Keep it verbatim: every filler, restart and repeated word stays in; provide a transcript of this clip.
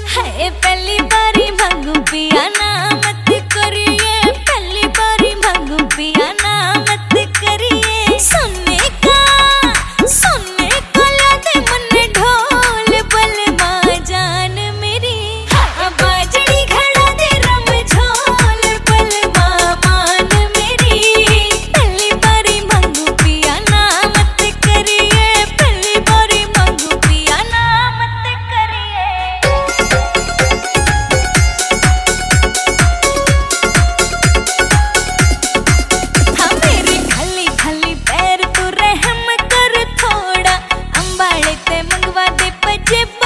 हाय पहली बारी मांगू पिया ना मत करिए, पहली बारी मांगू पिया ना मत करिए। सोने का सोने का लादे मन ढोल बलमा जान मेरी, बाजड़ी घड़ा दे रम झोल बलमा मान मेरी। पहली बारी मांगू पिया ना मत करिए, पहली बारी मांगू पिया ना मत करिए। हाँ मेरे खाली खाली पैर तू रहम कर थोड़ा, अंबाड़े ते मंगवा दे पजेब